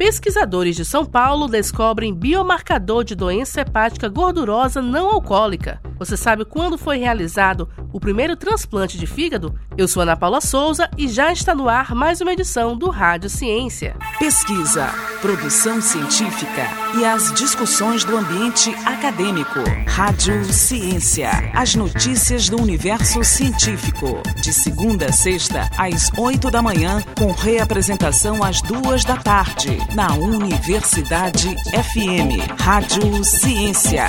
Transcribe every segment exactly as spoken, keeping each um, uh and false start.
Pesquisadores de São Paulo descobrem biomarcador de doença hepática gordurosa não alcoólica. Você sabe quando foi realizado o primeiro transplante de fígado? Eu sou Ana Paula Souza e já está no ar mais uma edição do Rádio Ciência. Pesquisa, produção científica e as discussões do ambiente acadêmico. Rádio Ciência, as notícias do universo científico. De segunda a sexta, às oito da manhã, com reapresentação às duas da tarde, na Universidade F M. Rádio Ciência.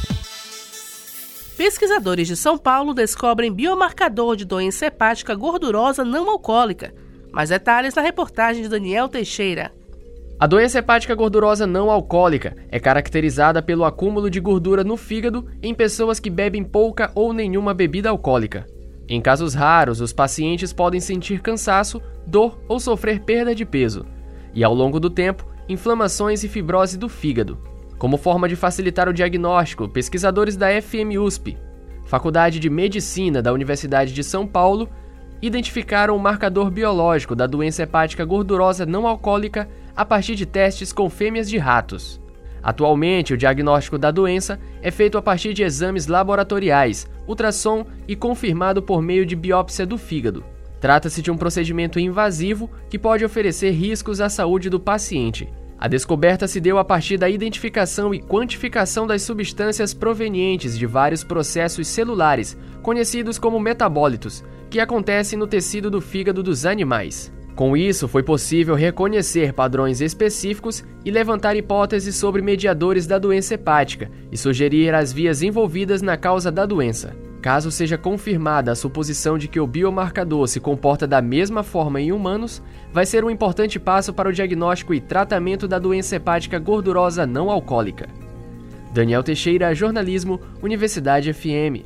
Pesquisadores de São Paulo descobrem biomarcador de doença hepática gordurosa não alcoólica. Mais detalhes na reportagem de Daniel Teixeira. A doença hepática gordurosa não alcoólica é caracterizada pelo acúmulo de gordura no fígado em pessoas que bebem pouca ou nenhuma bebida alcoólica. Em casos raros, os pacientes podem sentir cansaço, dor ou sofrer perda de peso. E, ao longo do tempo, inflamações e fibrose do fígado. Como forma de facilitar o diagnóstico, pesquisadores da F M U S P, Faculdade de Medicina da Universidade de São Paulo, identificaram o marcador biológico da doença hepática gordurosa não alcoólica a partir de testes com fêmeas de ratos. Atualmente, o diagnóstico da doença é feito a partir de exames laboratoriais, ultrassom e confirmado por meio de biópsia do fígado. Trata-se de um procedimento invasivo que pode oferecer riscos à saúde do paciente. A descoberta se deu a partir da identificação e quantificação das substâncias provenientes de vários processos celulares, conhecidos como metabólitos, que acontecem no tecido do fígado dos animais. Com isso, foi possível reconhecer padrões específicos e levantar hipóteses sobre mediadores da doença hepática e sugerir as vias envolvidas na causa da doença. Caso seja confirmada a suposição de que o biomarcador se comporta da mesma forma em humanos, vai ser um importante passo para o diagnóstico e tratamento da doença hepática gordurosa não alcoólica. Daniel Teixeira, Jornalismo, Universidade F M.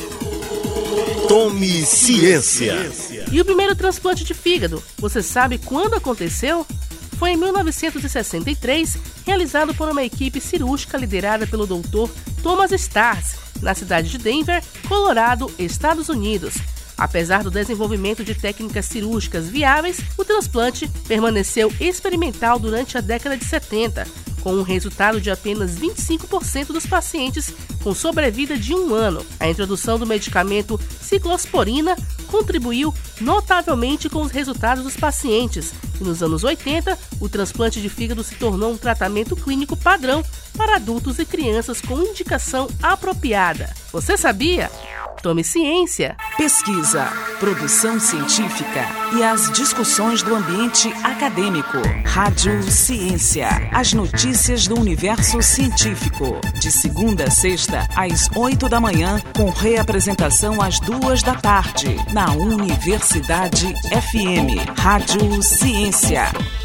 Tome ciência. E o primeiro transplante de fígado, você sabe quando aconteceu? Foi em mil novecentos e sessenta e três, realizado por uma equipe cirúrgica liderada pelo doutor Thomas Starrs, na cidade de Denver, Colorado, Estados Unidos. Apesar do desenvolvimento de técnicas cirúrgicas viáveis, o transplante permaneceu experimental durante a década de setenta, com um resultado de apenas vinte e cinco por cento dos pacientes com sobrevida de um ano. A introdução do medicamento ciclosporina contribuiu notavelmente com os resultados dos pacientes, e nos anos oitenta, o transplante de fígado se tornou um tratamento clínico padrão para adultos e crianças com indicação apropriada. Você sabia? Tome ciência! Pesquisa, produção científica e as discussões do ambiente acadêmico. Rádio Ciência, as notícias do universo científico. De segunda a sexta, às oito da manhã, com reapresentação às duas da tarde, na Universidade F M. Rádio Ciência.